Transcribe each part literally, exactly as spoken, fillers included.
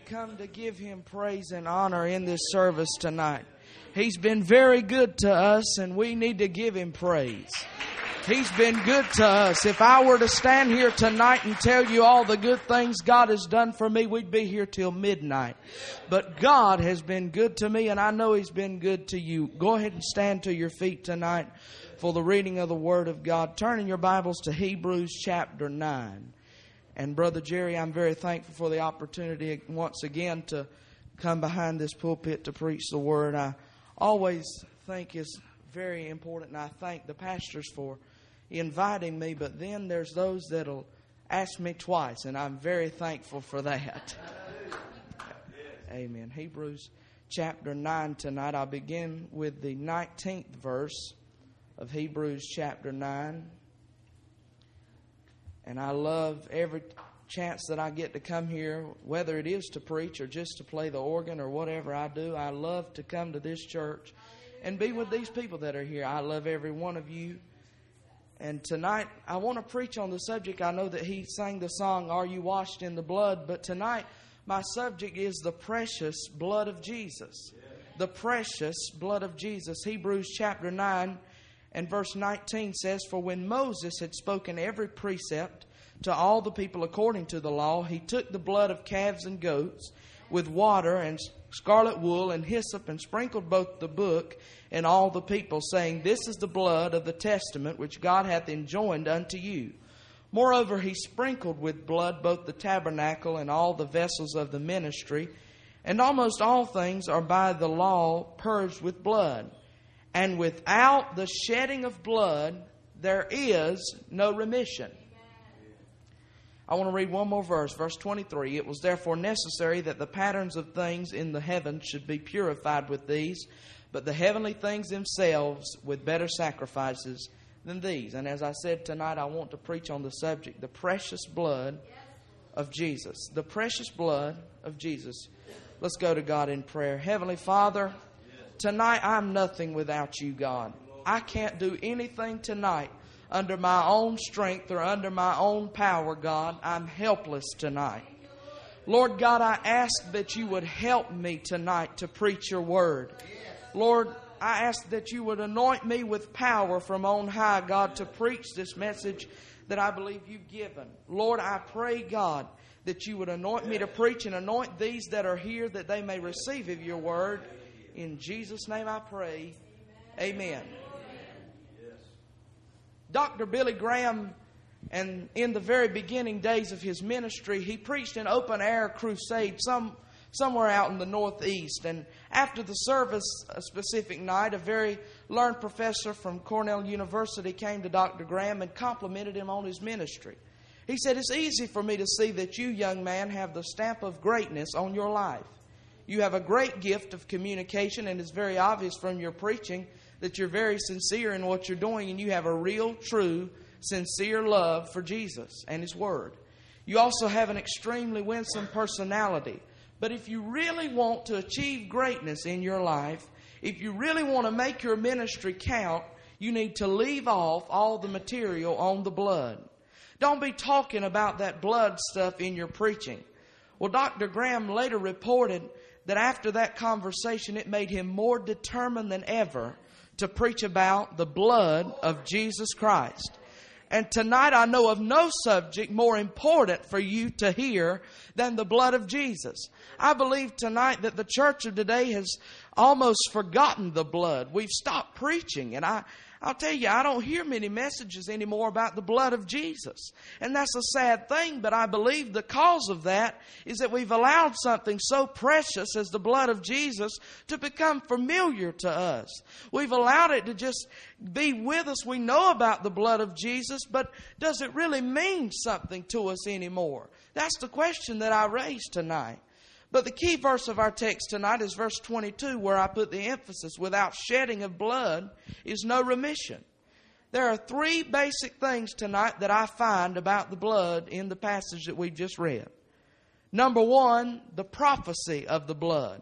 come to give Him praise and honor in this service tonight. He's been very good to us, and we need to give Him praise. He's been good to us. If I were to stand here tonight and tell you all the good things God has done for me, we'd be here till midnight. But God has been good to me, and I know He's been good to you. Go ahead and stand to your feet tonight for the reading of the Word of God. Turn in your Bibles to Hebrews chapter nine. And Brother Jerry, I'm very thankful for the opportunity once again to come behind this pulpit to preach the Word. I always think it's very important, and I thank the pastors for inviting me, but then there's those that'll ask me twice, and I'm very thankful for that. Amen. Hebrews chapter nine tonight. I'll begin with the nineteenth verse of Hebrews chapter nine. And I love every chance that I get to come here, whether it is to preach or just to play the organ or whatever I do. I love to come to this church and be with these people that are here. I love every one of you. And tonight, I want to preach on the subject. I know that he sang the song, Are You Washed in the Blood? But tonight, my subject is the precious blood of Jesus. The precious blood of Jesus. Hebrews chapter nine and verse nineteen says, For when Moses had spoken every precept to all the people according to the law, he took the blood of calves and goats with water and scarlet wool and hyssop, and sprinkled both the book and all the people, saying, This is the blood of the testament which God hath enjoined unto you. Moreover, he sprinkled with blood both the tabernacle and all the vessels of the ministry. And almost all things are by the law purged with blood. And without the shedding of blood, there is no remission. I want to read one more verse, verse twenty-three. It was therefore necessary that the patterns of things in the heavens should be purified with these, but the heavenly things themselves with better sacrifices than these. And as I said tonight, I want to preach on the subject, the precious blood of Jesus. The precious blood of Jesus. Let's go to God in prayer. Heavenly Father, tonight I'm nothing without you, God. I can't do anything tonight under my own strength or under my own power, God. I'm helpless tonight. Lord God, I ask that you would help me tonight to preach your word. Lord, I ask that you would anoint me with power from on high, God, to preach this message that I believe you've given. Lord, I pray, God, that you would anoint me to preach and anoint these that are here that they may receive of your word. In Jesus' name I pray. Amen. Doctor Billy Graham, and in the very beginning days of his ministry, he preached an open-air crusade some, somewhere out in the Northeast. And after the service, a specific night, a very learned professor from Cornell University came to Doctor Graham and complimented him on his ministry. He said, It's easy for me to see that you, young man, have the stamp of greatness on your life. You have a great gift of communication, and it's very obvious from your preaching that you're very sincere in what you're doing, and you have a real, true, sincere love for Jesus and His Word. You also have an extremely winsome personality. But if you really want to achieve greatness in your life, if you really want to make your ministry count, you need to leave off all the material on the blood. Don't be talking about that blood stuff in your preaching. Well, Doctor Graham later reported that after that conversation, it made him more determined than ever to preach about the blood of Jesus Christ. And tonight I know of no subject more important for you to hear than the blood of Jesus. I believe tonight that the church of today has almost forgotten the blood. We've stopped preaching, and I I'll tell you, I don't hear many messages anymore about the blood of Jesus. And that's a sad thing, but I believe the cause of that is that we've allowed something so precious as the blood of Jesus to become familiar to us. We've allowed it to just be with us. We know about the blood of Jesus, but does it really mean something to us anymore? That's the question that I raised tonight. But the key verse of our text tonight is verse twenty-two, where I put the emphasis, without shedding of blood is no remission. There are three basic things tonight that I find about the blood in the passage that we've just read. Number one, the prophecy of the blood.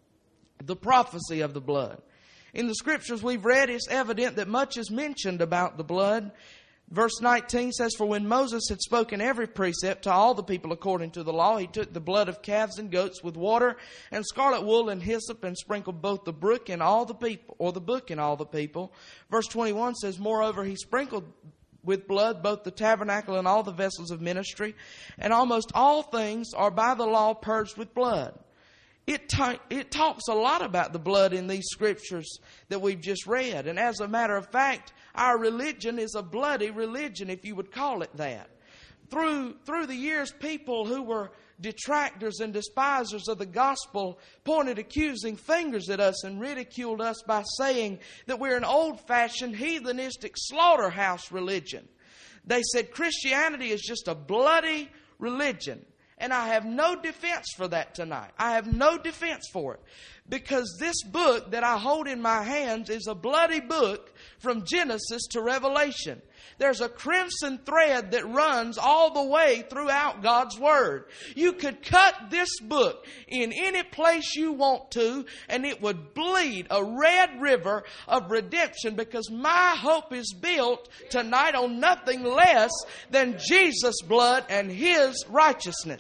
The prophecy of the blood. In the scriptures we've read, it's evident that much is mentioned about the blood. Verse nineteen says, "For when Moses had spoken every precept to all the people according to the law, he took the blood of calves and goats with water and scarlet wool and hyssop and sprinkled both the brook and all the people, or the book and all the people." Verse twenty-one says, "Moreover, he sprinkled with blood both the tabernacle and all the vessels of ministry, and almost all things are by the law purged with blood." It, ta- it talks a lot about the blood in these scriptures that we've just read. And as a matter of fact, our religion is a bloody religion, if you would call it that. Through, through the years, people who were detractors and despisers of the gospel pointed accusing fingers at us and ridiculed us by saying that we're an old-fashioned, heathenistic slaughterhouse religion. They said Christianity is just a bloody religion. And I have no defense for that tonight. I have no defense for it. Because this book that I hold in my hands is a bloody book from Genesis to Revelation. There's a crimson thread that runs all the way throughout God's Word. You could cut this book in any place you want to, and it would bleed a red river of redemption, because my hope is built tonight on nothing less than Jesus' blood and His righteousness.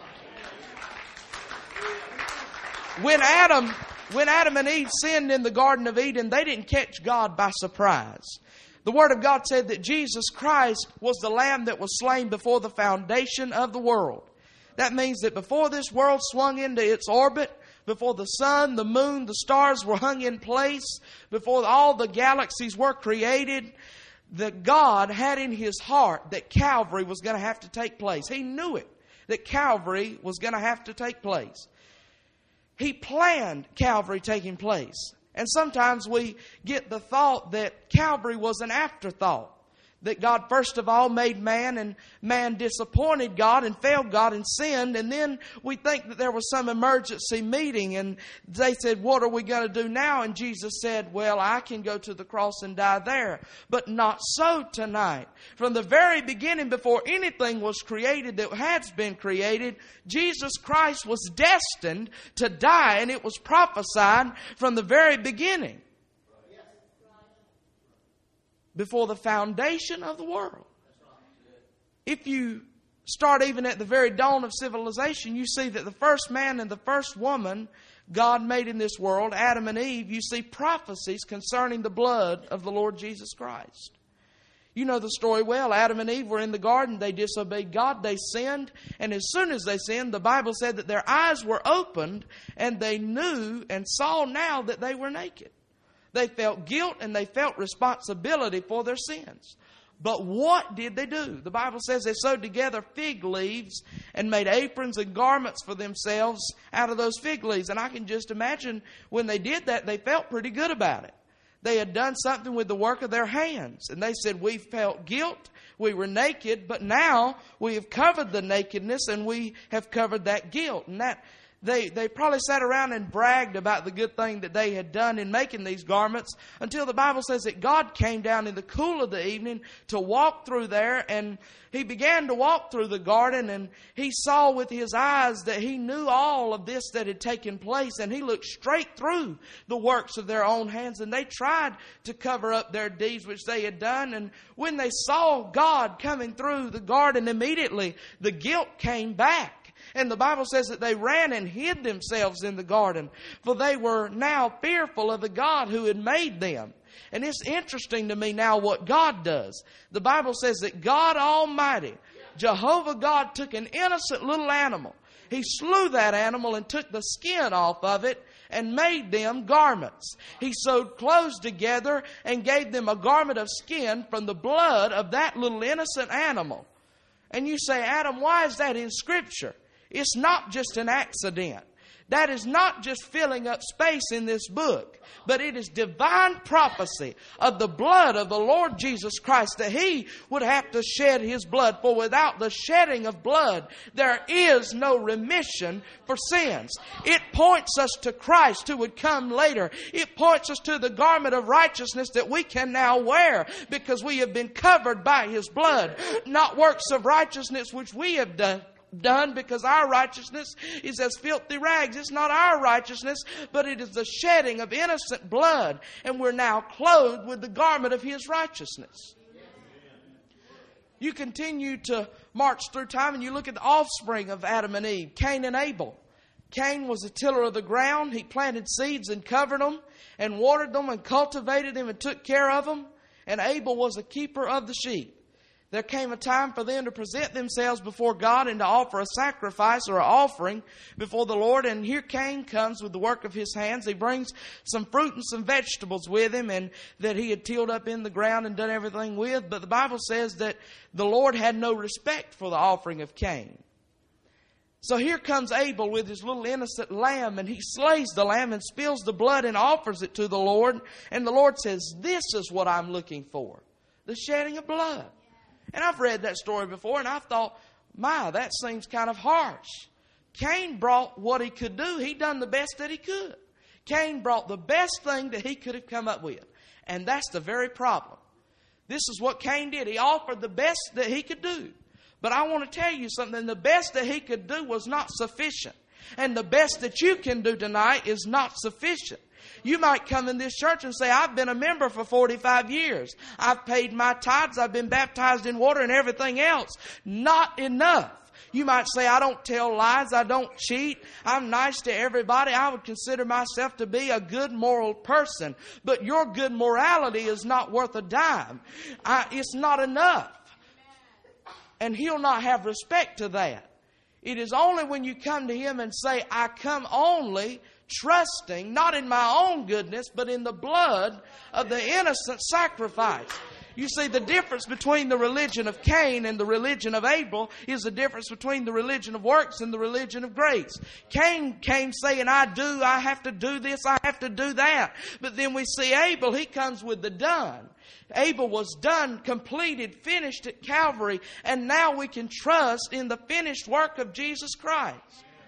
When Adam, when Adam and Eve sinned in the Garden of Eden, they didn't catch God by surprise. The Word of God said that Jesus Christ was the Lamb that was slain before the foundation of the world. That means that before this world swung into its orbit, before the sun, the moon, the stars were hung in place, before all the galaxies were created, that God had in His heart that Calvary was going to have to take place. He knew it, that Calvary was going to have to take place. He planned Calvary taking place. And sometimes we get the thought that Calvary was an afterthought. That God first of all made man, and man disappointed God and failed God and sinned. And then we think that there was some emergency meeting, and they said, "What are we going to do now?" And Jesus said, "Well, I can go to the cross and die there." But not so tonight. From the very beginning, before anything was created that has been created, Jesus Christ was destined to die, and it was prophesied from the very beginning. Before the foundation of the world. If you start even at the very dawn of civilization, you see that the first man and the first woman God made in this world, Adam and Eve, you see prophecies concerning the blood of the Lord Jesus Christ. You know the story well. Adam and Eve were in the garden. They disobeyed God. They sinned. And as soon as they sinned, the Bible said that their eyes were opened and they knew and saw now that they were naked. They felt guilt and they felt responsibility for their sins. But what did they do? The Bible says they sewed together fig leaves and made aprons and garments for themselves out of those fig leaves. And I can just imagine when they did that, they felt pretty good about it. They had done something with the work of their hands. And they said, "We felt guilt. We were naked, but now we have covered the nakedness and we have covered that guilt." And that They they probably sat around and bragged about the good thing that they had done in making these garments, until the Bible says that God came down in the cool of the evening to walk through there, and He began to walk through the garden, and He saw with His eyes that He knew all of this that had taken place, and He looked straight through the works of their own hands, and they tried to cover up their deeds which they had done. And when they saw God coming through the garden, immediately the guilt came back. And the Bible says that they ran and hid themselves in the garden, for they were now fearful of the God who had made them. And it's interesting to me now what God does. The Bible says that God Almighty, Jehovah God, took an innocent little animal. He slew that animal and took the skin off of it and made them garments. He sewed clothes together and gave them a garment of skin from the blood of that little innocent animal. And you say, "Adam, why is that in Scripture?" It's not just an accident. That is not just filling up space in this book, but it is divine prophecy of the blood of the Lord Jesus Christ, that He would have to shed His blood. For without the shedding of blood, there is no remission for sins. It points us to Christ who would come later. It points us to the garment of righteousness that we can now wear, because we have been covered by His blood. Not works of righteousness which we have done. done because our righteousness is as filthy rags. It's not our righteousness, but it is the shedding of innocent blood, and we're now clothed with the garment of His righteousness. You continue to march through time and you look at the offspring of Adam and Eve, Cain and Abel. Cain was a tiller of the ground. He planted seeds and covered them and watered them and cultivated them and took care of them. And Abel was a keeper of the sheep. There came a time for them to present themselves before God and to offer a sacrifice or an offering before the Lord. And here Cain comes with the work of his hands. He brings some fruit and some vegetables with him and that he had tilled up in the ground and done everything with. But the Bible says that the Lord had no respect for the offering of Cain. So here comes Abel with his little innocent lamb, and he slays the lamb and spills the blood and offers it to the Lord. And the Lord says, this is what I'm looking for, the shedding of blood. And I've read that story before, and I thought, my, that seems kind of harsh. Cain brought what he could do. He done the best that he could. Cain brought the best thing that he could have come up with. And that's the very problem. This is what Cain did. He offered the best that he could do. But I want to tell you something. The best that he could do was not sufficient. And the best that you can do tonight is not sufficient. You might come in this church and say, I've been a member for forty-five years. I've paid my tithes. I've been baptized in water and everything else. Not enough. You might say, I don't tell lies. I don't cheat. I'm nice to everybody. I would consider myself to be a good moral person. But your good morality is not worth a dime. I, it's not enough. And He'll not have respect to that. It is only when you come to Him and say, I come only trusting, not in my own goodness, but in the blood of the innocent sacrifice. You see, the difference between the religion of Cain and the religion of Abel is the difference between the religion of works and the religion of grace. Cain came saying, I do, I have to do this, I have to do that. But then we see Abel, he comes with the done. Abel was done, completed, finished at Calvary, and now we can trust in the finished work of Jesus Christ.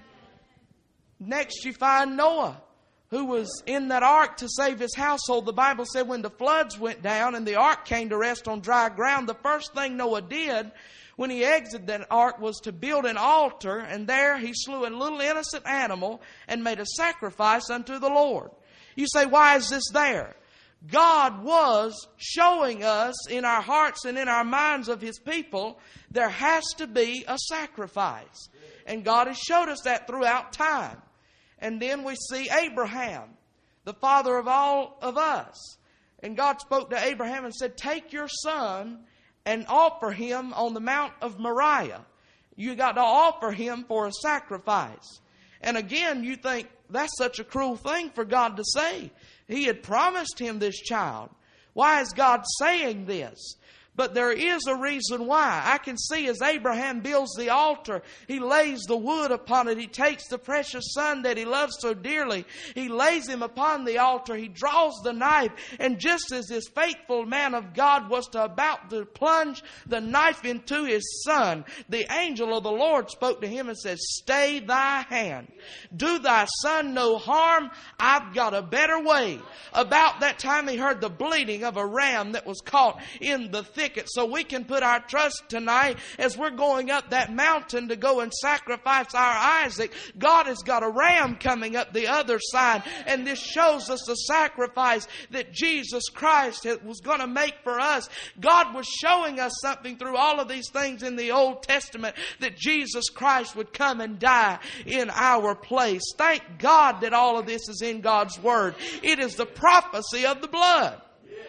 Next you find Noah, who was in that ark to save his household. The Bible said when the floods went down and the ark came to rest on dry ground, the first thing Noah did when he exited that ark was to build an altar, and there he slew a little innocent animal and made a sacrifice unto the Lord. You say, why is this there? God was showing us in our hearts and in our minds of His people, there has to be a sacrifice. And God has showed us that throughout time. And then we see Abraham, the father of all of us. And God spoke to Abraham and said, take your son and offer him on the Mount of Moriah. You got to offer him for a sacrifice. And again, you think, that's such a cruel thing for God to say. He had promised him this child. Why is God saying this? But there is a reason why. I can see as Abraham builds the altar, he lays the wood upon it. He takes the precious son that he loves so dearly. He lays him upon the altar. He draws the knife. And just as this faithful man of God was to about to plunge the knife into his son, the angel of the Lord spoke to him and said, stay thy hand. Do thy son no harm. I've got a better way. About that time he heard the bleating of a ram that was caught in the thicket. So we can put our trust tonight as we're going up that mountain to go and sacrifice our Isaac. God has got a ram coming up the other side. And this shows us the sacrifice that Jesus Christ was going to make for us. God was showing us something through all of these things in the Old Testament, that Jesus Christ would come and die in our place. Thank God that all of this is in God's Word. It is the prophecy of the blood.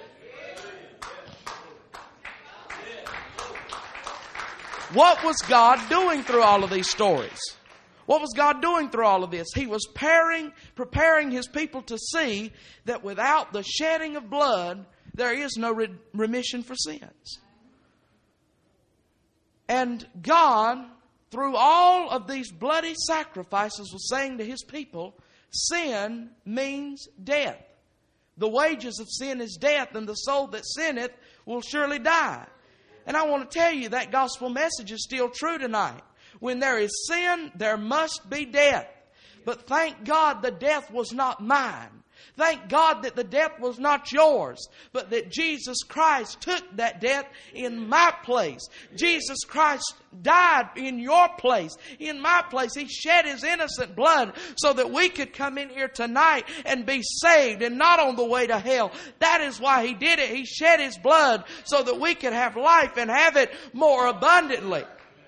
What was God doing through all of these stories? What was God doing through all of this? He was preparing, preparing His people to see that without the shedding of blood, there is no re- remission for sins. And God, through all of these bloody sacrifices, was saying to His people, sin means death. The wages of sin is death, and the soul that sinneth will surely die. And I want to tell you that gospel message is still true tonight. When there is sin, there must be death. But thank God the death was not mine. Thank God that the death was not yours, but that Jesus Christ took that death in my place. Jesus Christ died in your place, in my place. He shed His innocent blood so that we could come in here tonight and be saved and not on the way to hell. That is why He did it. He shed His blood so that we could have life and have it more abundantly.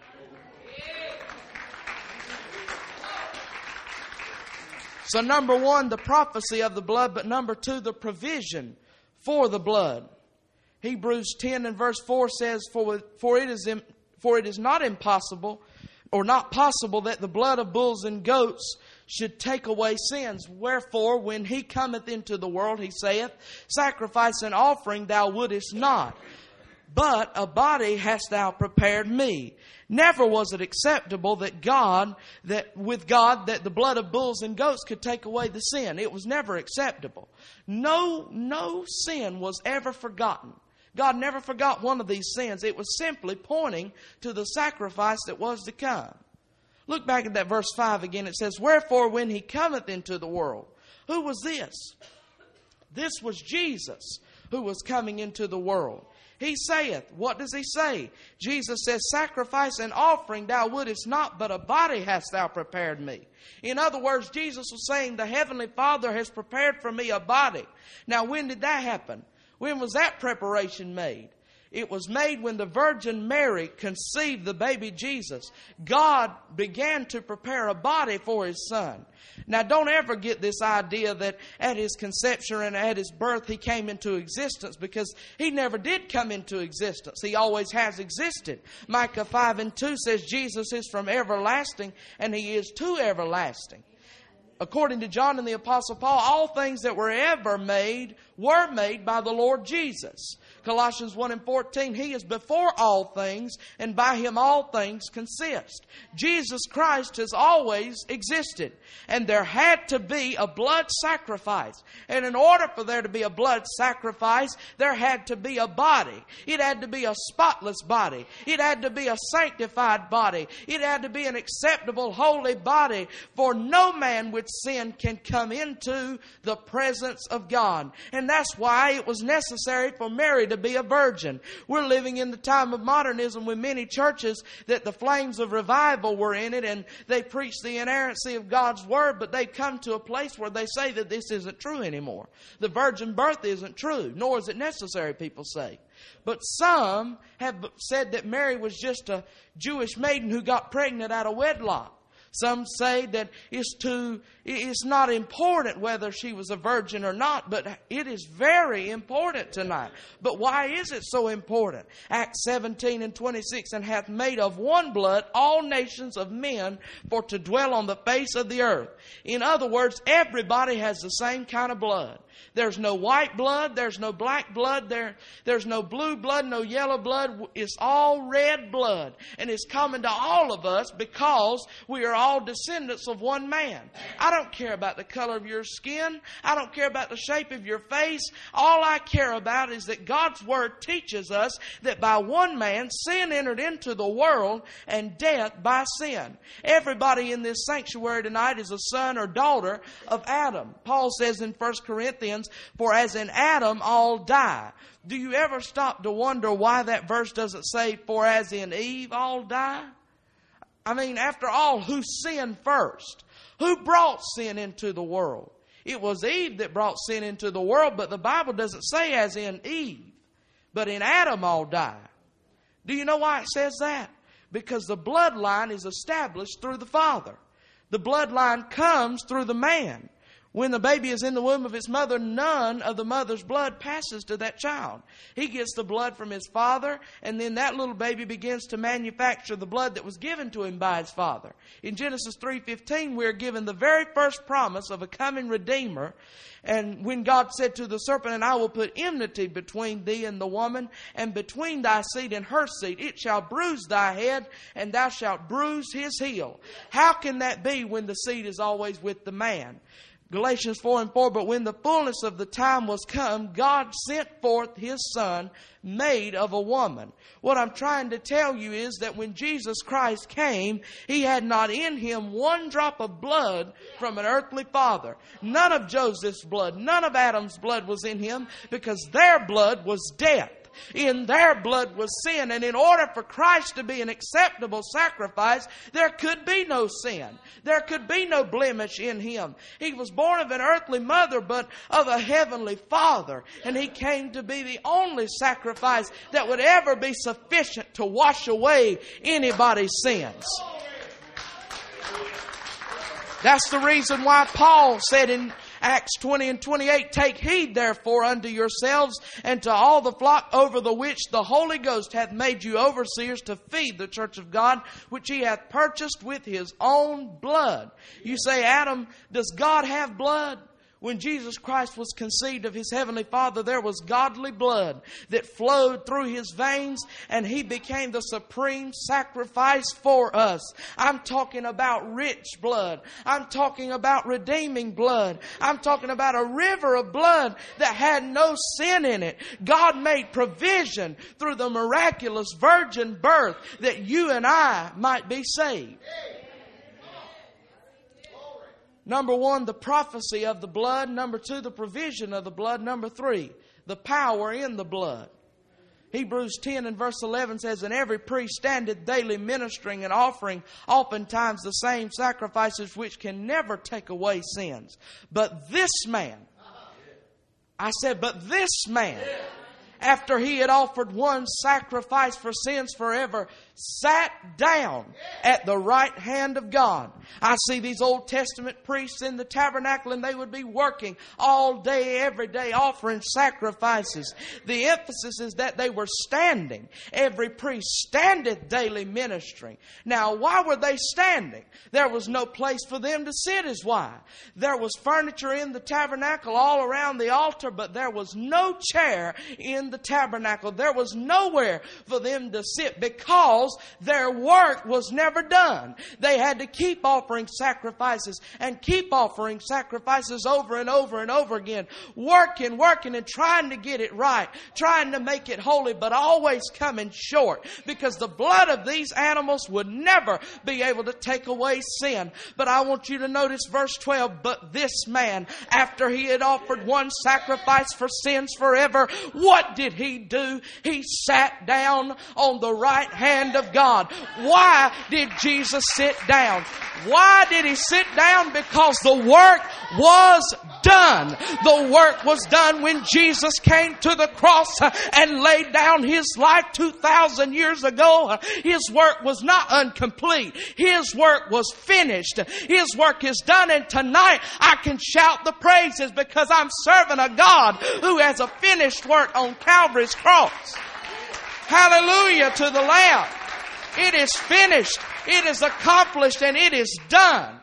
So number one, the prophecy of the blood, but number two, the provision for the blood. Hebrews ten and verse four says, For, for, it is, for it is not impossible or not possible that the blood of bulls and goats should take away sins. Wherefore, when He cometh into the world, He saith, Sacrifice and offering thou wouldest not, but a body hast thou prepared me. Never was it acceptable that God, that with God, that the blood of bulls and goats could take away the sin. It was never acceptable. No, no sin was ever forgotten. God never forgot one of these sins. It was simply pointing to the sacrifice that was to come. Look back at that verse five again. It says, Wherefore when He cometh into the world. Who was this? This was Jesus who was coming into the world. He saith, what does He say? Jesus says, Sacrifice and offering thou wouldest not, but a body hast thou prepared me. In other words, Jesus was saying, the Heavenly Father has prepared for me a body. Now, when did that happen? When was that preparation made? It was made when the Virgin Mary conceived the baby Jesus. God began to prepare a body for His Son. Now, don't ever get this idea that at His conception and at His birth He came into existence, because He never did come into existence. He always has existed. Micah five and two says Jesus is from everlasting and He is to everlasting. According to John and the Apostle Paul, all things that were ever made were made by the Lord Jesus. Colossians one and fourteen, He is before all things, and by Him all things consist. Jesus Christ has always existed, and there had to be a blood sacrifice. And in order for there to be a blood sacrifice, there had to be a body. It had to be a spotless body. It had to be a sanctified body. It had to be an acceptable, holy body, for no man with sin can come into the presence of God. And that's why it was necessary for Mary to be a virgin. We're living in the time of modernism with many churches that the flames of revival were in it, and they preach the inerrancy of God's Word, but they've come to a place where they say that this isn't true anymore. The virgin birth isn't true, nor is it necessary, people say. But some have said that Mary was just a Jewish maiden who got pregnant out of wedlock. Some say that it's too, it's not important whether she was a virgin or not, but it is very important tonight. But why is it so important? Acts seventeen and twenty-six, and hath made of one blood all nations of men for to dwell on the face of the earth. In other words, everybody has the same kind of blood. There's no white blood. There's no black blood. There, there's no blue blood, no yellow blood. It's all red blood. And it's common to all of us because we are all descendants of one man. I don't care about the color of your skin. I don't care about the shape of your face. All I care about is that God's Word teaches us that by one man sin entered into the world, and death by sin. Everybody in this sanctuary tonight is a son or daughter of Adam. Paul says in First Corinthians, for as in Adam all die. Do you ever stop to wonder why that verse doesn't say, for as in Eve all die? I mean, after all, who sinned first? Who brought sin into the world? It was Eve that brought sin into the world, but the Bible doesn't say as in Eve, but in Adam all die. Do you know why it says that? Because the bloodline is established through the father. The bloodline comes through the man. When the baby is in the womb of his mother, none of the mother's blood passes to that child. He gets the blood from his father, and then that little baby begins to manufacture the blood that was given to him by his father. In Genesis three fifteen, we're given the very first promise of a coming Redeemer. And when God said to the serpent, and I will put enmity between thee and the woman, and between thy seed and her seed, it shall bruise thy head, and thou shalt bruise his heel. How can that be when the seed is always with the man? Galatians four and four, but when the fullness of the time was come, God sent forth His Son, made of a woman. What I'm trying to tell you is that when Jesus Christ came, He had not in Him one drop of blood from an earthly father. None of Joseph's blood, none of Adam's blood was in Him, because their blood was death. In their blood was sin. And in order for Christ to be an acceptable sacrifice, there could be no sin. There could be no blemish in Him. He was born of an earthly mother, but of a heavenly Father. And He came to be the only sacrifice that would ever be sufficient to wash away anybody's sins. That's the reason why Paul said in Acts twenty and twenty-eight, take heed therefore unto yourselves and to all the flock over the which the Holy Ghost hath made you overseers, to feed the church of God, which He hath purchased with His own blood. You say, Adam, does God have blood? When Jesus Christ was conceived of His Heavenly Father, there was godly blood that flowed through His veins, and He became the supreme sacrifice for us. I'm talking about rich blood. I'm talking about redeeming blood. I'm talking about a river of blood that had no sin in it. God made provision through the miraculous virgin birth that you and I might be saved. Number one, the prophecy of the blood. Number two, the provision of the blood. Number three, the power in the blood. Hebrews ten and verse eleven says, and every priest standeth daily ministering and offering oftentimes the same sacrifices which can never take away sins. But this man, I said, but this man, after He had offered one sacrifice for sins forever, sat down at the right hand of God. I see these Old Testament priests in the tabernacle, and they would be working all day, every day, offering sacrifices. The emphasis is that they were standing. Every priest standeth daily ministering. Now, why were they standing? There was no place for them to sit, is why. There was furniture in the tabernacle all around the altar, but there was no chair in the tabernacle. There was nowhere for them to sit, because their work was never done. They had to keep offering sacrifices and keep offering sacrifices over and over and over again, working, working and trying to get it right, trying to make it holy, but always coming short, because the blood of these animals would never be able to take away sin. But I want you to notice verse twelve, but this man, after He had offered one sacrifice for sins forever, what did He do? He sat down on the right hand of God. Why did Jesus sit down? Why did He sit down? Because the work was done. The work was done when Jesus came to the cross and laid down His life two thousand years ago. His work was not incomplete. His work was finished. His work is done, and tonight I can shout the praises because I'm serving a God who has a finished work on Calvary's cross. Hallelujah to the Lamb. It is finished. It is accomplished, and it is done.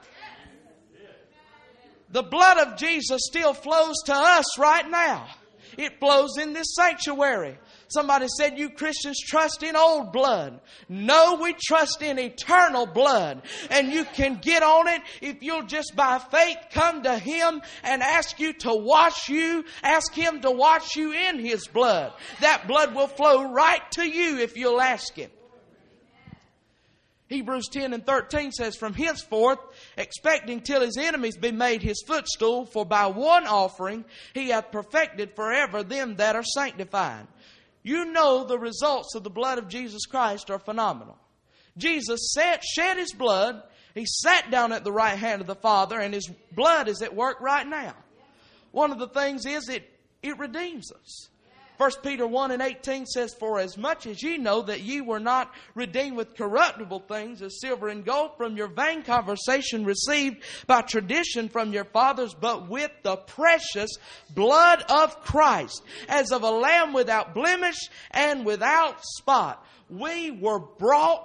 The blood of Jesus still flows to us right now. It flows in this sanctuary. Somebody said, you Christians trust in old blood. No, we trust in eternal blood. And you can get on it if you'll just by faith come to Him and ask you to wash you. Ask Him to wash you in His blood. That blood will flow right to you if you'll ask Him. Hebrews ten and thirteen says, from henceforth, expecting till His enemies be made His footstool, for by one offering He hath perfected forever them that are sanctified. You know the results of the blood of Jesus Christ are phenomenal. Jesus sat, shed His blood. He sat down at the right hand of the Father, and His blood is at work right now. One of the things is it, it redeems us. First Peter one and eighteen says, for as much as ye know that ye were not redeemed with corruptible things as silver and gold from your vain conversation received by tradition from your fathers, but with the precious blood of Christ, as of a lamb without blemish and without spot. We were brought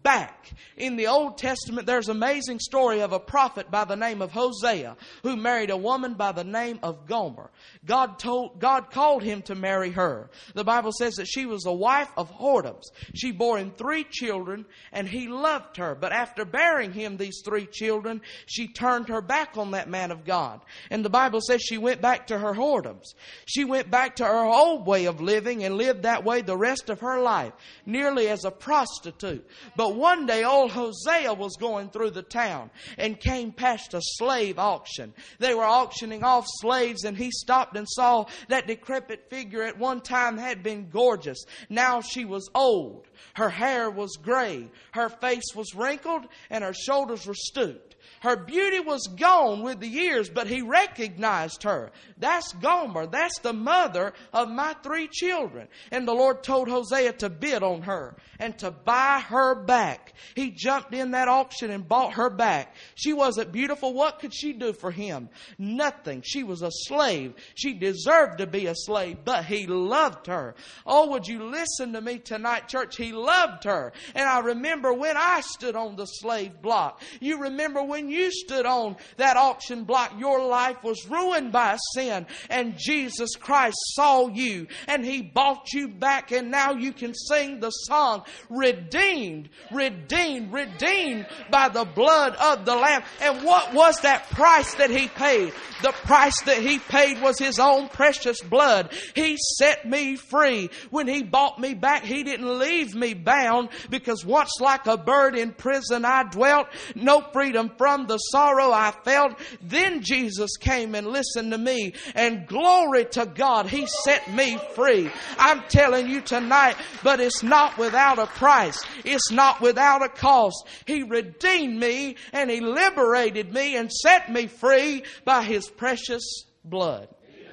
back. In the Old Testament, there's an amazing story of a prophet by the name of Hosea who married a woman by the name of Gomer. God told, God called him to marry her. The Bible says that she was the wife of whoredoms. She bore him three children and he loved her. But after bearing him these three children, she turned her back on that man of God. And the Bible says she went back to her whoredoms. She went back to her old way of living and lived that way the rest of her life, nearly as a prostitute. But one day old Hosea was going through the town and came past a slave auction. They were auctioning off slaves and he stopped and saw that decrepit figure at one time had been gorgeous. Now she was old. Her hair was gray. Her face was wrinkled and her shoulders were stooped. Her beauty was gone with the years, but he recognized her. That's Gomer. That's the mother of my three children. And the Lord told Hosea to bid on her and to buy her back. He jumped in that auction and bought her back. She wasn't beautiful. What could she do for him? Nothing. She was a slave. She deserved to be a slave, but he loved her. Oh, would you listen to me tonight, church? He loved her. And I remember when I stood on the slave block. You remember when you stood on that auction block, your life was ruined by sin, and Jesus Christ saw you and He bought you back, and now you can sing the song, redeemed, redeemed, redeemed by the blood of the Lamb. And what was that price that He paid? The price that He paid was His own precious blood. He set me free. When He bought me back, He didn't leave me bound, because once like a bird in prison I dwelt, no freedom from the sorrow I felt. Then Jesus came and listened to me, and glory to God, He set me free. I'm telling you tonight, but it's not without a price. It's not without a cost. He redeemed me and He liberated me and set me free by His precious blood.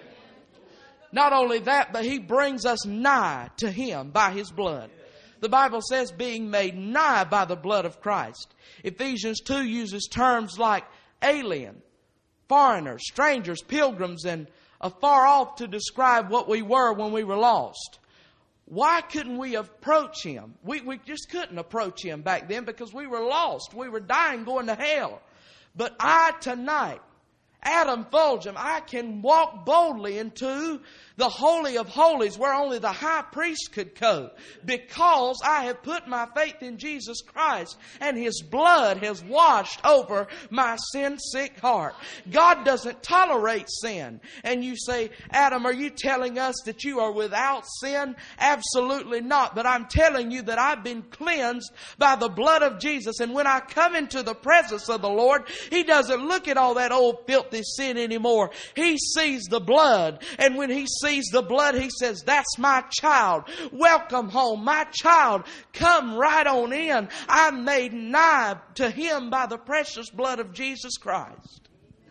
Not only that, but He brings us nigh to Him by His blood. The Bible says being made nigh by the blood of Christ. Ephesians two uses terms like alien, foreigners, strangers, pilgrims, and afar off to describe what we were when we were lost. Why couldn't we approach Him? We, we just couldn't approach Him back then because we were lost. We were dying, going to hell. But I tonight, Adam Fulgham, I can walk boldly into the Holy of Holies where only the high priest could go, because I have put my faith in Jesus Christ and His blood has washed over my sin-sick heart. God doesn't tolerate sin. And you say, Adam, are you telling us that you are without sin? Absolutely not. But I'm telling you that I've been cleansed by the blood of Jesus. And when I come into the presence of the Lord, He doesn't look at all that old filthy sin anymore. He sees the blood. And when He sees the blood, He says, that's my child. Welcome home. My child, come right on in. I'm made nigh to Him by the precious blood of Jesus Christ.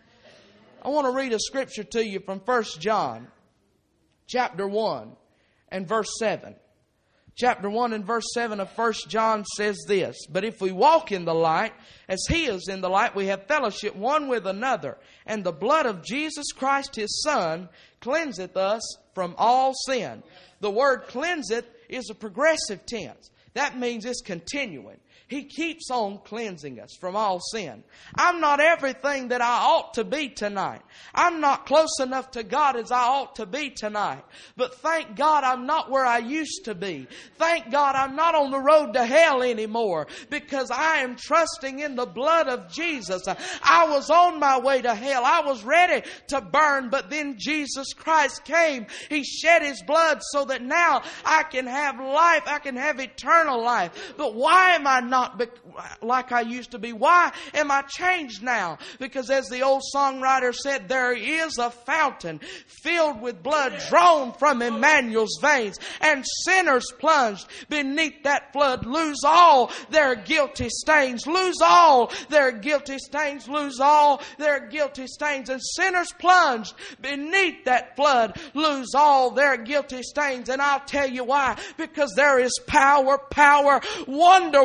I want to read a scripture to you from First John chapter one and verse seven. Chapter one and verse seven of First John says this, but if we walk in the light, as He is in the light, we have fellowship one with another. And the blood of Jesus Christ, His Son, cleanseth us from all sin. The word cleanseth is a progressive tense. That means it's continuing. He keeps on cleansing us from all sin. I'm not everything that I ought to be tonight. I'm not close enough to God as I ought to be tonight. But thank God I'm not where I used to be. Thank God I'm not on the road to hell anymore, because I am trusting in the blood of Jesus. I was on my way to hell. I was ready to burn, but then Jesus Christ came. He shed His blood so that now I can have life. I can have eternal life. But why am I not Not like I used to be? Why am I changed now? Because as the old songwriter said, there is a fountain filled with blood drawn from Emmanuel's veins, and sinners plunged beneath that flood lose all their guilty stains, lose all their guilty stains, lose all their guilty stains. And sinners plunged beneath that flood lose all their guilty stains. And I'll tell you why. Because there is power, power, wonder-working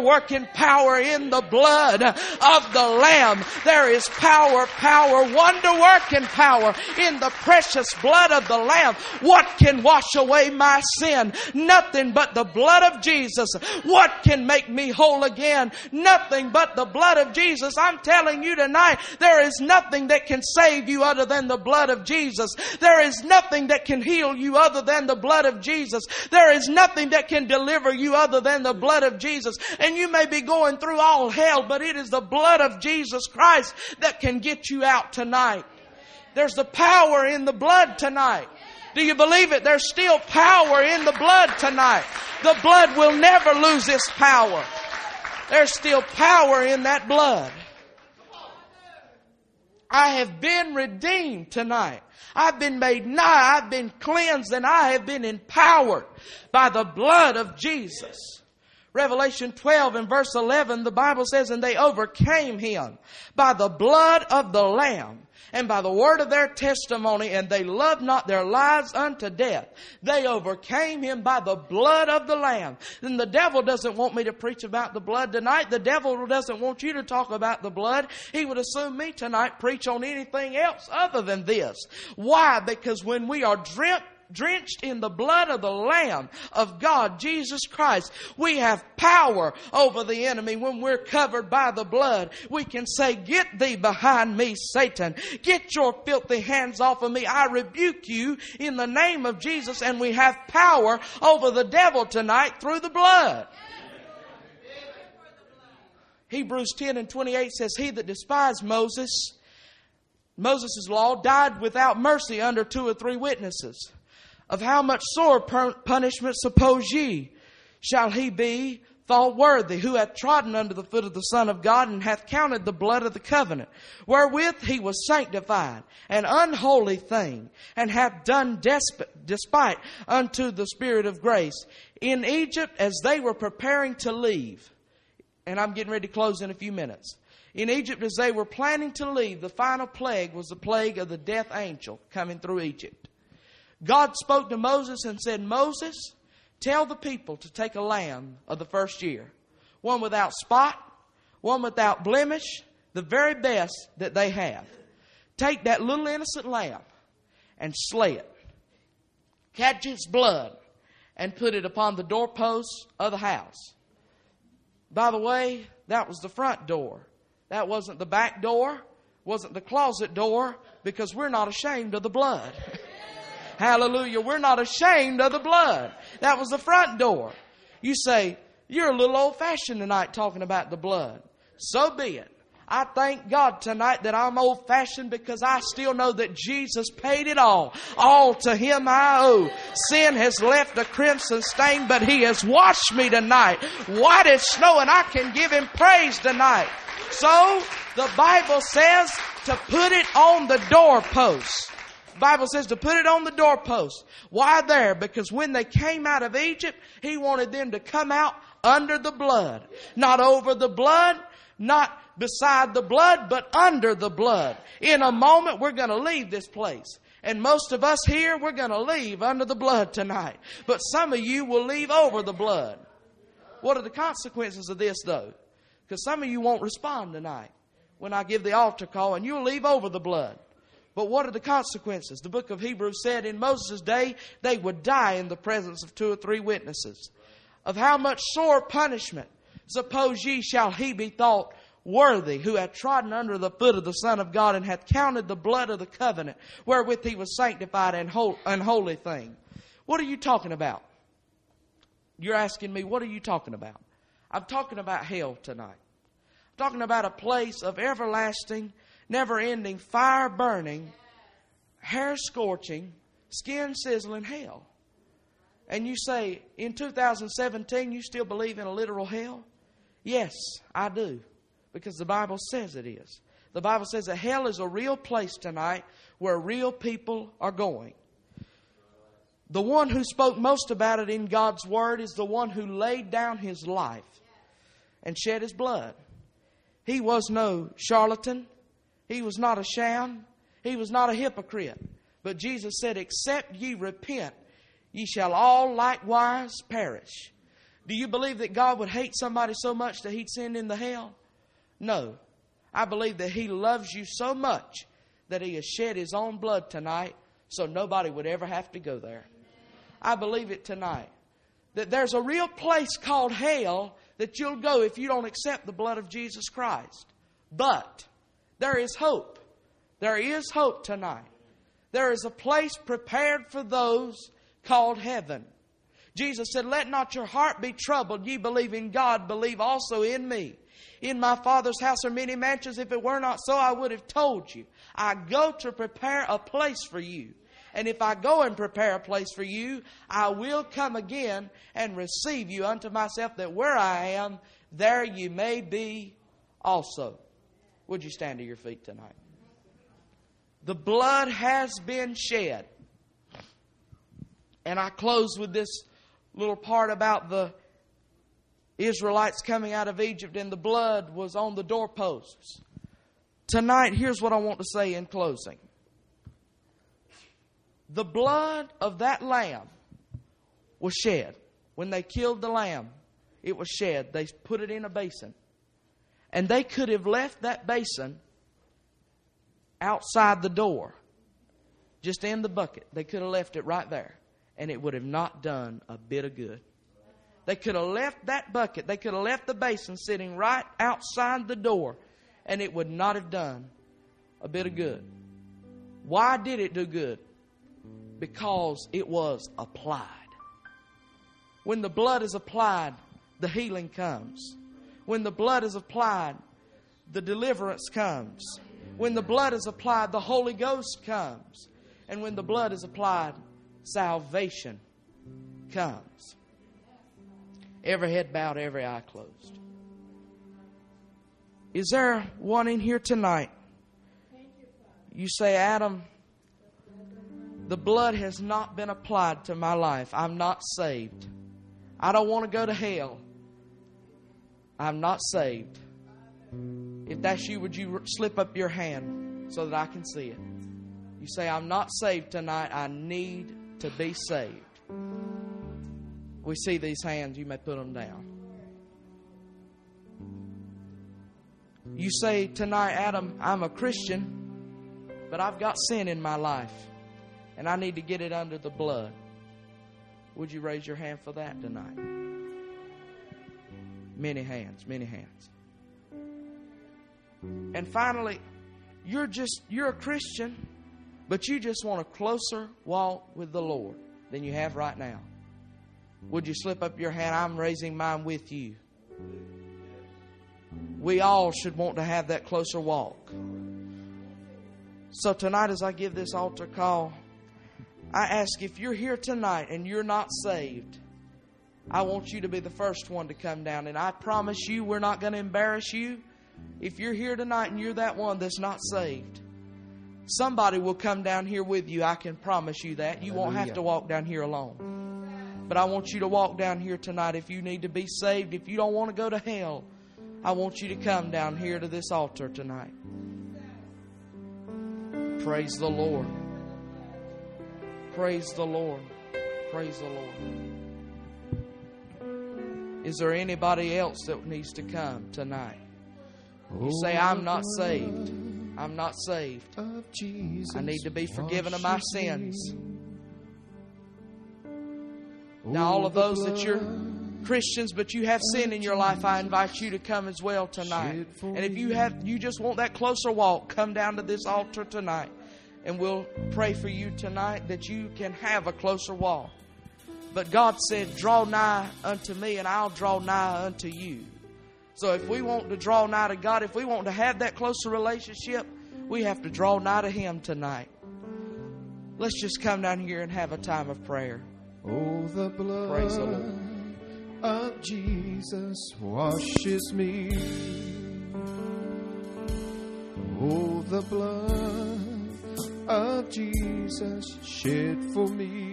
and power in the blood of the Lamb. There is power, power, wonder-working power in the precious blood of the Lamb. What can wash away my sin? Nothing but the blood of Jesus. What can make me whole again? Nothing but the blood of Jesus. I'm telling you tonight, there is nothing that can save you other than the blood of Jesus. There is nothing that can heal you other than the blood of Jesus. There is nothing that can deliver you other than the blood of Jesus. And you may be going through all hell, but it is the blood of Jesus Christ that can get you out tonight. There's the power in the blood tonight. Do you believe it? There's still power in the blood tonight. The blood will never lose its power. There's still power in that blood. I have been redeemed tonight. I've been made nigh. I've been cleansed, and I have been empowered by the blood of Jesus. Revelation twelve and verse eleven, the Bible says, and they overcame him by the blood of the Lamb and by the word of their testimony, and they loved not their lives unto death. They overcame him by the blood of the Lamb. Then the devil doesn't want me to preach about the blood tonight. The devil doesn't want you to talk about the blood. He would assume me tonight preach on anything else other than this. Why? Because when we are drenched drenched in the blood of the Lamb of God, Jesus Christ, we have power over the enemy. When we're covered by the blood, we can say, get thee behind me, Satan. Get your filthy hands off of me. I rebuke you in the name of Jesus. And we have power over the devil tonight through the blood. Hebrews ten and twenty-eight says, he that despised Moses, Moses' law, died without mercy under two or three witnesses. Of how much sore punishment, suppose ye, shall he be thought worthy, who hath trodden under the foot of the Son of God, and hath counted the blood of the covenant, wherewith he was sanctified, an unholy thing, and hath done desp- despite unto the Spirit of grace, in Egypt as they were preparing to leave. And I'm getting ready to close in a few minutes. In Egypt as they were planning to leave, the final plague was the plague of the death angel coming through Egypt. God spoke to Moses and said, Moses, tell the people to take a lamb of the first year. One without spot, one without blemish, the very best that they have. Take that little innocent lamb and slay it. Catch its blood and put it upon the doorposts of the house. By the way, that was the front door. That wasn't the back door, wasn't the closet door, because we're not ashamed of the blood. Hallelujah. We're not ashamed of the blood. That was the front door. You say, you're a little old-fashioned tonight talking about the blood. So be it. I thank God tonight that I'm old-fashioned because I still know that Jesus paid it all. All to Him I owe. Sin has left a crimson stain, but He has washed me tonight. White as snow, and I can give Him praise tonight. So, the Bible says to put it on the doorpost. The Bible says to put it on the doorpost. Why there? Because when they came out of Egypt, He wanted them to come out under the blood. Not over the blood, not beside the blood, but under the blood. In a moment, we're going to leave this place. And most of us here, we're going to leave under the blood tonight. But some of you will leave over the blood. What are the consequences of this, though? Because some of you won't respond tonight when I give the altar call, and you'll leave over the blood. But what are the consequences? The book of Hebrews said in Moses' day, they would die in the presence of two or three witnesses. Of how much sore punishment, suppose ye, shall he be thought worthy, who hath trodden under the foot of the Son of God, and hath counted the blood of the covenant, wherewith he was sanctified, an unholy thing. What are you talking about? You're asking me, what are you talking about? I'm talking about hell tonight. I'm talking about a place of everlasting, never-ending, fire-burning, hair-scorching, skin-sizzling hell. And you say, in two thousand seventeen, you still believe in a literal hell? Yes, I do. Because the Bible says it is. The Bible says that hell is a real place tonight where real people are going. The one who spoke most about it in God's Word is the one who laid down his life and shed his blood. He was no charlatan. He was not a sham. He was not a hypocrite. But Jesus said, except ye repent, ye shall all likewise perish. Do you believe that God would hate somebody so much that He'd send them to hell? No. I believe that He loves you so much that He has shed His own blood tonight so nobody would ever have to go there. I believe it tonight. That there's a real place called hell that you'll go if you don't accept the blood of Jesus Christ. But there is hope. There is hope tonight. There is a place prepared for those called heaven. Jesus said, let not your heart be troubled. Ye believe in God, believe also in me. In my Father's house are many mansions. If it were not so, I would have told you. I go to prepare a place for you. And if I go and prepare a place for you, I will come again and receive you unto myself, that where I am, there you may be also. Would you stand to your feet tonight? The blood has been shed. And I close with this little part about the Israelites coming out of Egypt and the blood was on the doorposts. Tonight, here's what I want to say in closing. The blood of that lamb was shed. When they killed the lamb, it was shed. They put it in a basin. And they could have left that basin outside the door, just in the bucket. They could have left it right there, and it would have not done a bit of good. They could have left that bucket, they could have left the basin sitting right outside the door, and it would not have done a bit of good. Why did it do good? Because it was applied. When the blood is applied, the healing comes. When the blood is applied, the deliverance comes. When the blood is applied, the Holy Ghost comes. And when the blood is applied, salvation comes. Every head bowed, every eye closed. Is there one in here tonight? You say, Adam, the blood has not been applied to my life. I'm not saved. I don't want to go to hell. I'm not saved. If that's you, would you slip up your hand so that I can see it? You say, I'm not saved tonight. I need to be saved. We see these hands. You may put them down. You say tonight, Adam, I'm a Christian, but I've got sin in my life, and I need to get it under the blood. Would you raise your hand for that tonight? Many hands, many hands. And finally, you're just, you're a Christian, but you just want a closer walk with the Lord than you have right now. Would you slip up your hand? I'm raising mine with you. We all should want to have that closer walk. So tonight, as I give this altar call, I ask, if you're here tonight and you're not saved, I want you to be the first one to come down. And I promise you, we're not going to embarrass you. If you're here tonight and you're that one that's not saved, somebody will come down here with you. I can promise you that. You won't have to walk down here alone. But I want you to walk down here tonight if you need to be saved. If you don't want to go to hell, I want you to come down here to this altar tonight. Praise the Lord. Praise the Lord. Praise the Lord. Is there anybody else that needs to come tonight? You say, I'm not saved. I'm not saved. I need to be forgiven of my sins. Now, all of those that you're Christians, but you have sin in your life, I invite you to come as well tonight. And if you have, you just want that closer walk, come down to this altar tonight. And we'll pray for you tonight that you can have a closer walk. But God said, draw nigh unto me and I'll draw nigh unto you. So if we want to draw nigh to God, if we want to have that closer relationship, we have to draw nigh to Him tonight. Let's just come down here and have a time of prayer. Oh, the blood Praise the Lord. of Jesus washes me. Oh, the blood of Jesus shed for me.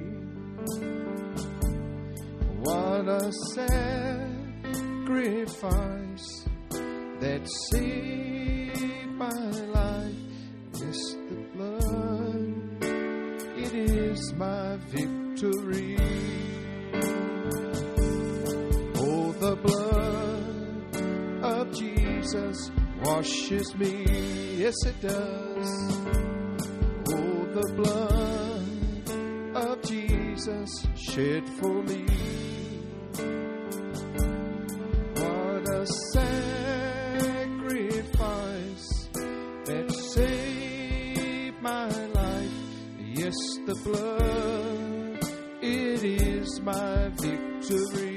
What a sacrifice that saved my life. Yes, the blood, it is my victory. washes me, yes it does. Oh, the blood of Jesus shed for me. What a sacrifice that saved my life. Yes, the blood, it is my victory.